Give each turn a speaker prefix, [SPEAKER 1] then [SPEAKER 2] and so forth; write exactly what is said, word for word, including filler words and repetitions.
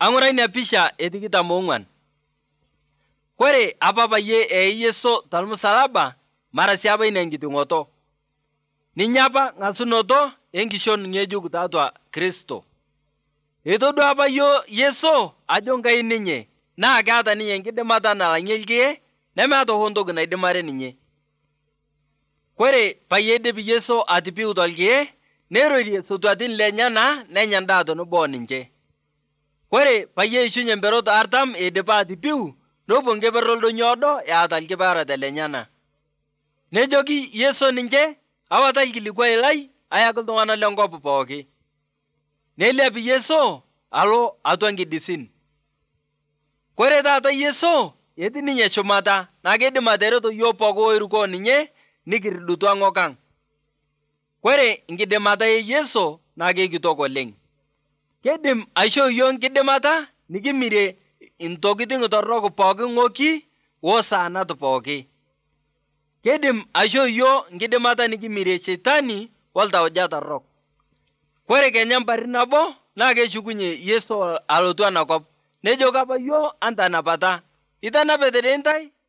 [SPEAKER 1] Ang'urai ina pisha etikitam ong'uan. Kore apa payie ee Yesu tolmusalaba mara sii apa ina enkiting'oto. Ninye apa ng'asunoto enkishon ng'ejuk tiatua Kristo. Etodua apa yiok Yesu ajo Nkai ninye naa keeta ninye enkidimata nalang'ie ilkie nemeeta hoo ntoki naidimare ninye. Kore payie eidip Yesu atipiu tolkie neirorie sotuatin lenyana nenya endaa tenebo oninche. Kore payie eishunye mperot artam eidipa atipiu nepuo nkeper oldonyio odo eata ilkipareta lenyana. Nejoki Yesu ninche awata ilkilikuai lai ayaki iltung'anak lenkop pooki. Neiliap Yesu alo atua nkidisin. Kore taata Yesu etii ninye shumata naa keidim atareto yiok pooki oirukoo ninye nikiridutua ng'okang'. Kore nkidimata e Yesu naa keikitok oleng'. Keidim aishoo yiok nkidimata nikimirie intokitin torrok pooki ng'oki wosaanat pooki. Keidim aishoo yiok nkidimata nikimirie shetani woltauja torrok. Kore kenya mpari nabo naa keshukunye Yesu alotu anakop. Nejoki apa yiok antanapata. Itanapete dei ntai?